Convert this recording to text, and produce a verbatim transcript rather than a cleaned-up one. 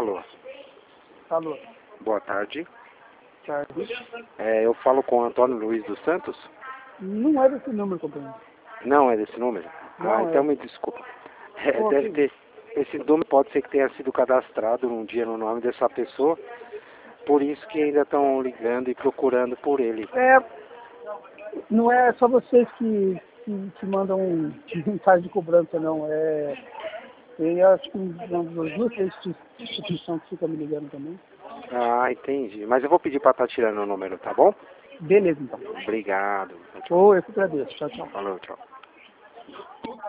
Alô. Alô. Boa tarde. Tarde. É, eu falo com o Antônio Luiz dos Santos? Não é desse número, companheiro. Não é desse número? Não ah, então é. me desculpa. É, Pô, deve que- ter. Esse número pode ser que tenha sido cadastrado um dia no nome dessa pessoa. Por isso que ainda estão ligando e procurando por ele. É, não é só vocês que, que, que mandam mensagem de cobrança, não. É, tem acho que umas duas três instituições que ficam me ligando também. Ah, entendi. Mas eu vou pedir para estar tirando o número, tá bom? Beleza, então. Obrigado. Ô, eu que agradeço. Tchau, tchau. Falou, tchau.